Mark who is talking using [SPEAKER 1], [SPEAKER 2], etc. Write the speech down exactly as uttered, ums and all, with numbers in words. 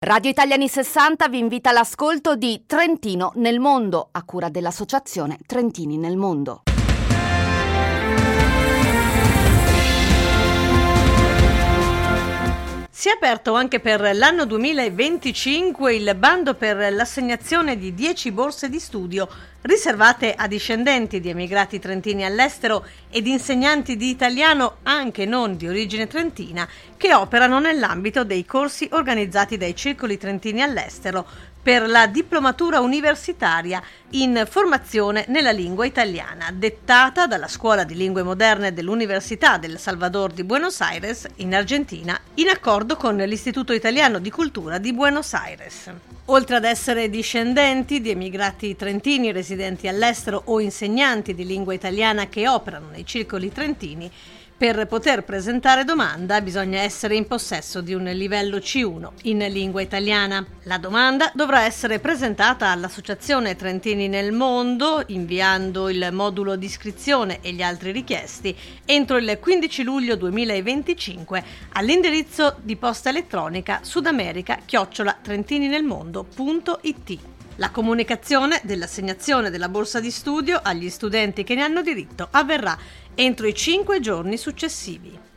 [SPEAKER 1] Radio Italiani sessanta vi invita all'ascolto di Trentino nel mondo, a cura dell'associazione Trentini nel mondo.
[SPEAKER 2] Si è aperto anche per l'anno duemilaventicinque il bando per l'assegnazione di dieci borse di studio riservate a discendenti di emigrati trentini all'estero ed insegnanti di italiano anche non di origine trentina che operano nell'ambito dei corsi organizzati dai circoli trentini all'estero per la diplomatura universitaria in formazione nella lingua italiana, dettata dalla Scuola di Lingue Moderne dell'Università del Salvador di Buenos Aires, in Argentina, in accordo con l'Istituto Italiano di Cultura di Buenos Aires. Oltre ad essere discendenti di emigrati trentini residenti all'estero o insegnanti di lingua italiana che operano nei circoli trentini, per poter presentare domanda bisogna essere in possesso di un livello C uno in lingua italiana. La domanda dovrà essere presentata all'Associazione Trentini nel mondo inviando il modulo di iscrizione e gli altri richiesti entro il quindici luglio duemilaventicinque all'indirizzo di posta elettronica sudamerica chiocciola trentininelmondo punto it. La comunicazione dell'assegnazione della borsa di studio agli studenti che ne hanno diritto avverrà entro i cinque giorni successivi.